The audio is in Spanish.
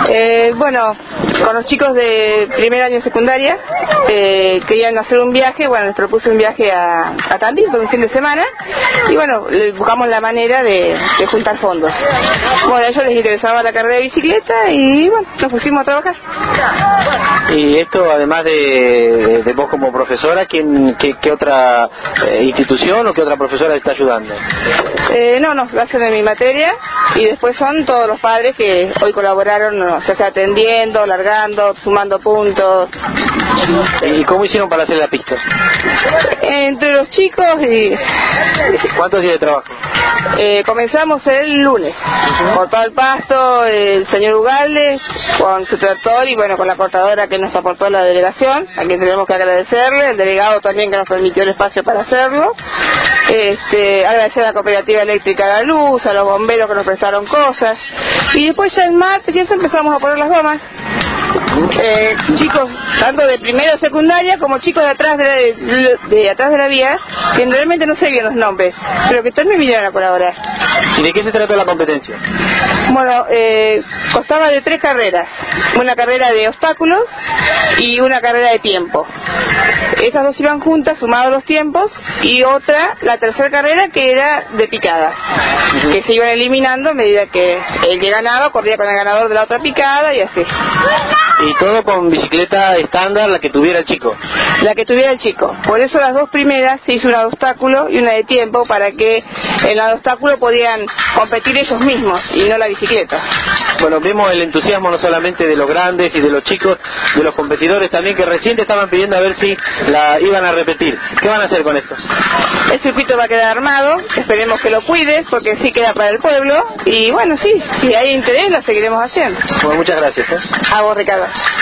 Bueno, con los chicos de primer año de secundaria querían hacer un viaje. Bueno, les propuse un viaje a Tandil por un fin de semana y bueno, buscamos la manera de juntar fondos. Bueno, a ellos les interesaba la carrera de bicicleta y bueno, nos pusimos a trabajar. Y esto, además de vos como profesora, ¿qué otra institución o qué otra profesora está ayudando? No, nos hacen en mi materia y después son todos los padres que hoy colaboraron, ya sea atendiendo, largando, sumando puntos. ¿Y cómo hicieron para hacer la pista? Entre los chicos y... ¿Cuántos días de trabajo? Comenzamos el lunes. Cortado el pasto el señor Ugalde con su tractor y bueno, con la cortadora que nos aportó la delegación, a quien tenemos que agradecerle, el delegado también que nos permitió el espacio para hacerlo. Agradecer a la Cooperativa Eléctrica La Luz, a los bomberos que nos prestaron cosas y después ya el martes y eso empezamos a poner las gomas. Chicos tanto de primero a secundaria como chicos de atrás de atrás de la vía, que realmente no sé bien los nombres, pero que también vinieron a colaborar. ¿Y de qué se trata la competencia? Bueno, constaba de 3 carreras, una carrera de obstáculos y una carrera de tiempo. Esas dos iban juntas, sumados los tiempos, y otra, la tercera carrera, que era de picada, que se iban eliminando a medida que el que ganaba corría con el ganador de la otra picada y así. Y todo con bicicleta estándar, la que tuviera el chico. La que tuviera el chico. Por eso las dos primeras se hizo una de obstáculo y una de tiempo, para que en la de obstáculo podían competir ellos mismos y no la bicicleta. Bueno, vemos el entusiasmo no solamente de los grandes y de los chicos, de los competidores también, que recién te estaban pidiendo a ver si la iban a repetir. ¿Qué van a hacer con esto? El circuito va a quedar armado, esperemos que lo cuides, porque sí queda para el pueblo, y bueno, sí, si hay interés, lo seguiremos haciendo. Bueno, muchas gracias. A vos, Ricardo.